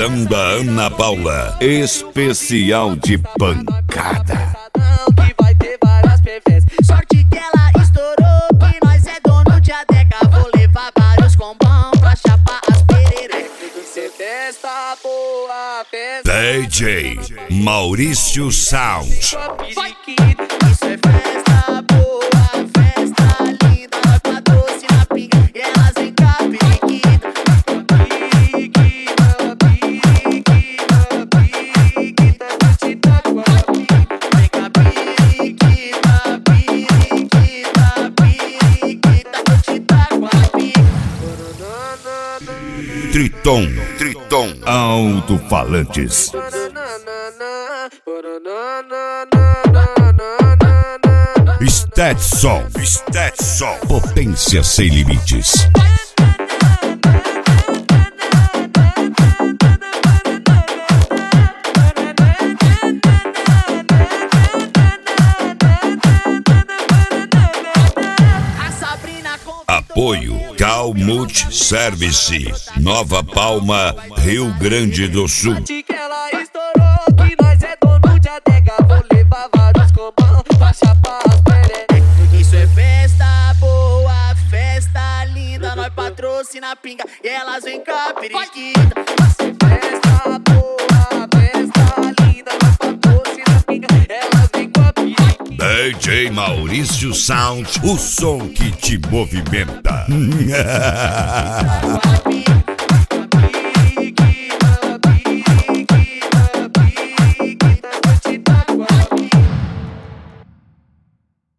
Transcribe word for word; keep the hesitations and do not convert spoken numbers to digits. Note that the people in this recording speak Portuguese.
Pancadão da Ana Paula, especial de pancada. Que vai ter várias perfeitas. Sorte que ela estourou, que nós é dono de adeca. Vou levar vários combão pra chapar as pererecas. Cê festa boa, festa. D J Maurício Sound. Isso é festa boa, festa linda. Nós patrocina pinga e elas vem cá, periquita. Periquita, periquita, periquita, vou te dar com a pica. Vem cá, periquita, periquita, periquita, vou te dar com a pica. Triton, Triton, alto-falantes. Stetson, Stetson, potência sem limites. Apoio Cal Multi Service, Nova Palma, Rio Grande do Sul. Que ela estourou, que nós é dono de adega. Vou levar vários combão pra chapar as perecas. Isso é festa boa, festa linda. Nós patrocina pinga e elas vem cá, periquita. Isso é festa boa, festa linda. Nós patrocina pinga e elas vem cá, periquita. D J Maurício Sound, o som que te movimenta.